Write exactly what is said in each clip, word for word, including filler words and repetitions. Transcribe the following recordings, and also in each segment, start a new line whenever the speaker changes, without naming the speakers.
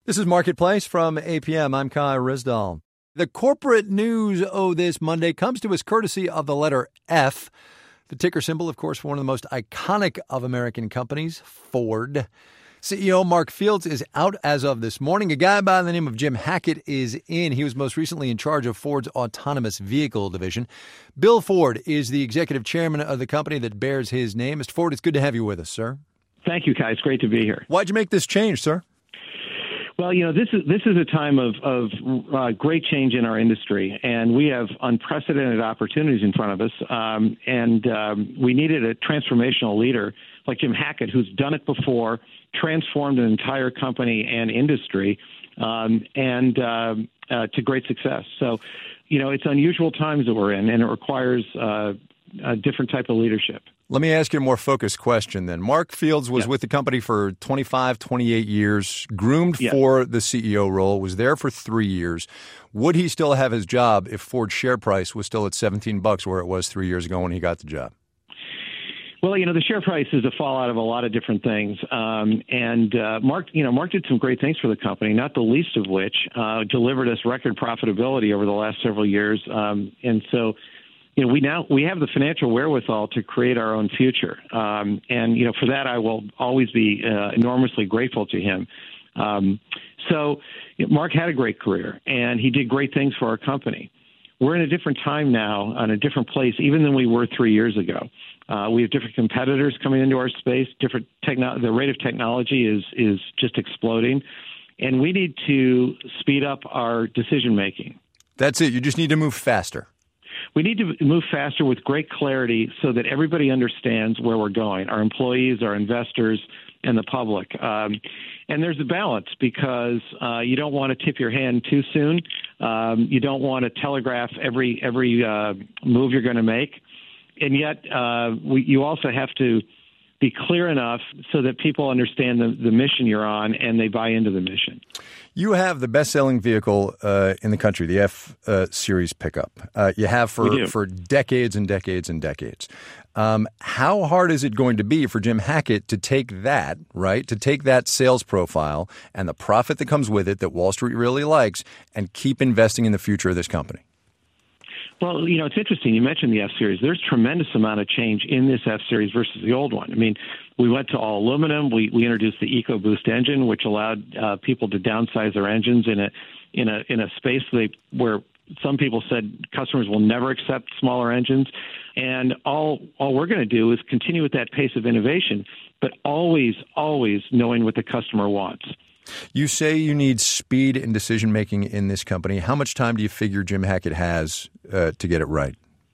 This is Marketplace from A P M. I'm Kai Rizdal. The corporate news oh this Monday comes to us courtesy of the letter F, the ticker symbol, of course, for one of the most iconic of American companies, Ford. C E O Mark Fields is out as of this morning. A guy by the name of Jim Hackett is in. He was most recently in charge of Ford's autonomous vehicle division. Bill Ford is the executive chairman of the company that bears his name. Mister Ford, it's good to have you with us, sir.
Thank you, Kai. It's great to be here.
Why'd you make this change, sir?
Well, you know, this is this is a time of, of uh, great change in our industry, and we have unprecedented opportunities in front of us. Um, and um, we needed a transformational leader like Jim Hackett, who's done it before, transformed an entire company and industry, um, and uh, uh, to great success. So, you know, it's unusual times that we're in, and it requires uh, a different type of leadership.
Let me ask you a more focused question then. Mark Fields was
yeah.
with the company for twenty-five, twenty-eight years, groomed
yeah.
for the C E O role, was there for three years. Would he still have his job if Ford's share price was still at seventeen bucks where it was three years ago when he got the job?
Well, you know, the share price is a fallout of a lot of different things. Um, and uh, Mark, you know, Mark did some great things for the company, not the least of which uh, delivered us record profitability over the last several years. Um, and so, you know, we now we have the financial wherewithal to create our own future. Um, and, you know, for that, I will always be uh, enormously grateful to him. Um, so you know, Mark had a great career, and he did great things for our company. We're in a different time now, on a different place, even than we were three years ago. Uh, we have different competitors coming into our space. Different techno- the rate of technology is is just exploding, and we need to speed up our decision making.
That's it. You just need to move faster.
We need to move faster with great clarity so that everybody understands where we're going, our employees, our investors, and the public. Um, and there's a balance because uh, you don't want to tip your hand too soon. Um, you don't want to telegraph every every uh, move you're going to make. And yet uh, we, you also have to be clear enough so that people understand the, the mission you're on and they buy into the mission.
You have the best-selling vehicle uh, in the country, the F uh, Series pickup. Uh, you have for, for decades and decades and decades. Um, how hard is it going to be for Jim Hackett to take that, right, to take that sales profile and the profit that comes with it that Wall Street really likes and keep investing in the future of this company?
Well, you know, it's interesting. You mentioned the F-Series. There's tremendous amount of change in this F-Series versus the old one. I mean, we went to all aluminum. We we introduced the EcoBoost engine, which allowed uh, people to downsize their engines in a in a in a space they, where some people said customers will never accept smaller engines. And all all we're going to do is continue with that pace of innovation, but always, always knowing what the customer wants.
You say you need speed in decision-making in this company. How much time do you figure Jim Hackett has uh, to get it right?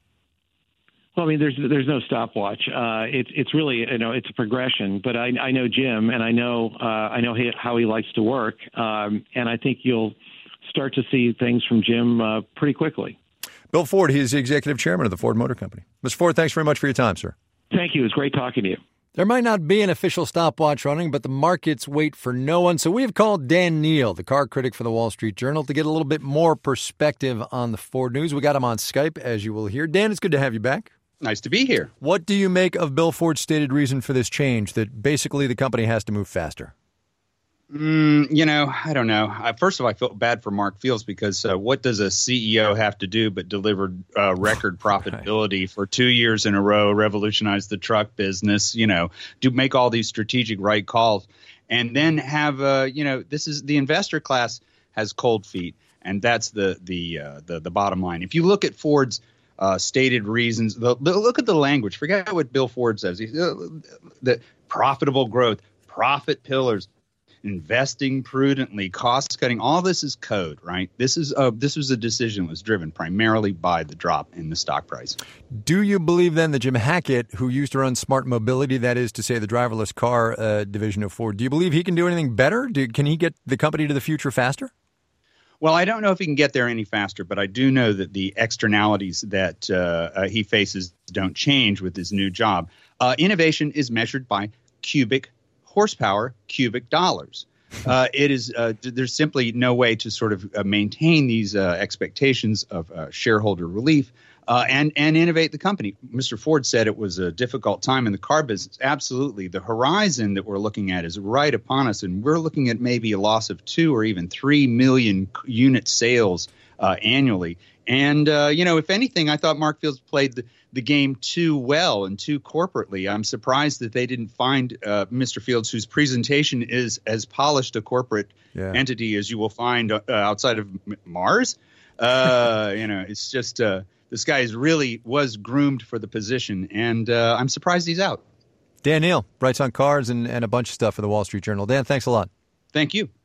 Well, I mean, there's there's no stopwatch. Uh, it's it's really, you know, it's a progression. But I, I know Jim, and I know uh, I know he, how he likes to work, um, and I think you'll start to see things from Jim uh, pretty quickly.
Bill Ford, he is the executive chairman of the Ford Motor Company. Mister Ford, thanks very much for your time, sir.
Thank you. It was great talking to you.
There might not be an official stopwatch running, but the markets wait for no one. So we've called Dan Neal, the car critic for the Wall Street Journal, to get a little bit more perspective on the Ford news. We got him on Skype, as you will hear. Dan, it's good to have you back.
Nice to be here.
What do you make of Bill Ford's stated reason for this change, that basically the company has to move faster?
Mm, you know, I don't know. I, first of all, I feel bad for Mark Fields because uh, what does a C E O have to do but deliver uh, record profitability right. for two years in a row, revolutionize the truck business, you know, do make all these strategic right calls, and then have, uh, you know, this is the investor class has cold feet, and that's the the uh, the, the bottom line. If you look at Ford's uh, stated reasons, the, the, look at the language. Forget what Bill Ford says. He, uh, the profitable growth, profit pillars, investing prudently, cost cutting, all this is code, right? This is a, this was a decision that was driven primarily by the drop in the stock price.
Do you believe then that Jim Hackett, who used to run Smart Mobility, that is to say the driverless car uh, division of Ford, do you believe he can do anything better? Do, can he get the company to the future faster?
Well, I don't know if he can get there any faster, but I do know that the externalities that uh, uh, he faces don't change with his new job. Uh, innovation is measured by cubic horsepower, cubic dollars. Uh, it is uh, there's simply no way to sort of uh, maintain these uh, expectations of uh, shareholder relief uh, and and innovate the company. Mister Ford said it was a difficult time in the car business. Absolutely. The horizon that we're looking at is right upon us, and we're looking at maybe a loss of two or even three million unit sales uh, annually. And, uh, you know, if anything, I thought Mark Fields played the, the game too well and too corporately. I'm surprised that they didn't find uh, Mister Fields, whose presentation is as polished a corporate yeah. entity as you will find uh, outside of Mars. Uh, you know, it's just uh, this guy is really was groomed for the position, and uh, I'm surprised he's out.
Dan Neal writes on cars and, and a bunch of stuff for the Wall Street Journal. Dan, thanks a lot.
Thank you.